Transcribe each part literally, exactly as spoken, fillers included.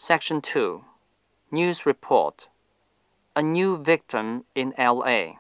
Section two. News Report. A new victim in L A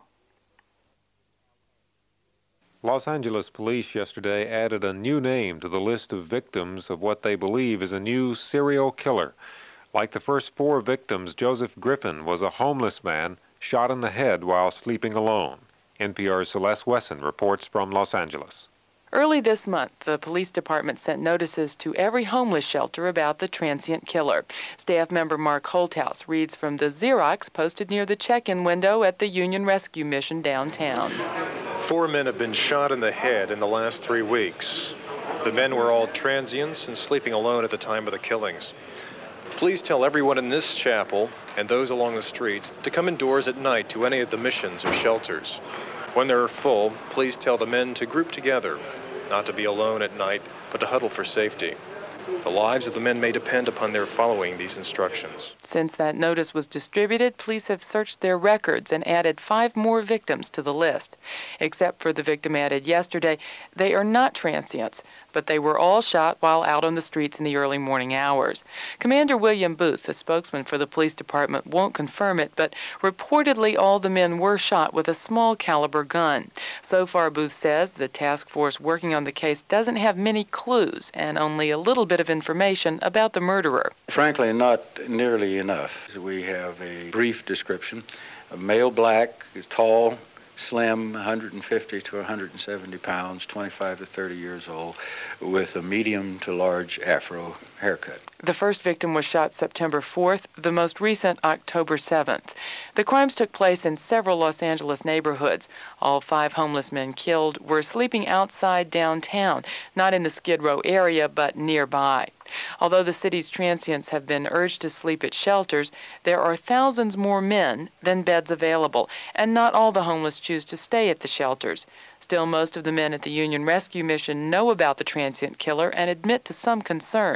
Los Angeles police yesterday added a new name to the list of victims of what they believe is a new serial killer. Like the first four victims, Joseph Griffin was a homeless man shot in the head while sleeping alone. N P R's Celeste Wesson reports from Los Angeles. Early this month, the police department sent notices to every homeless shelter about the transient killer. Staff member Mark Holthouse reads from the Xerox posted near the check-in window at the Union Rescue Mission downtown. Four men have been shot in the head in the last three weeks. The men were all transients and sleeping alone at the time of the killings. Please tell everyone in this chapel and those along the streets to come indoors at night to any of the missions or shelters. When they're full, please tell the men to group together, not to be alone at night, but to huddle for safety. The lives of the men may depend upon their following these instructions. Since that notice was distributed, police have searched their records and added five more victims to the list. Except for the victim added yesterday, they are not transients, but they were all shot while out on the streets in the early morning hours. Commander William Booth, a spokesman for the police department, won't confirm it, but reportedly all the men were shot with a small caliber gun. So far, Booth says, the task force working on the case doesn't have many clues and only a little bit of information about the murderer. Frankly, not nearly enough. We have a brief description. A male black, tall, slim, one hundred fifty to one hundred seventy pounds, twenty-five to thirty years old, with a medium to large afro haircut. The first victim was shot September fourth, the most recent October seventh. The crimes took place in several Los Angeles neighborhoods. All five homeless men killed were sleeping outside downtown, not in the Skid Row area, but nearby. Although the city's transients have been urged to sleep at shelters, there are thousands more men than beds available, and not all the homeless choose to stay at the shelters. Still, most of the men at the Union Rescue Mission know about the transient killer and admit to some concern.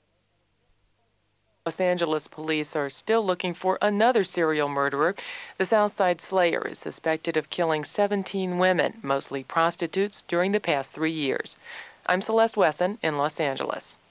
Los Angeles police are still looking for another serial murderer. The Southside Slayer is suspected of killing seventeen women, mostly prostitutes, during the past three years. I'm Celeste Wesson in Los Angeles.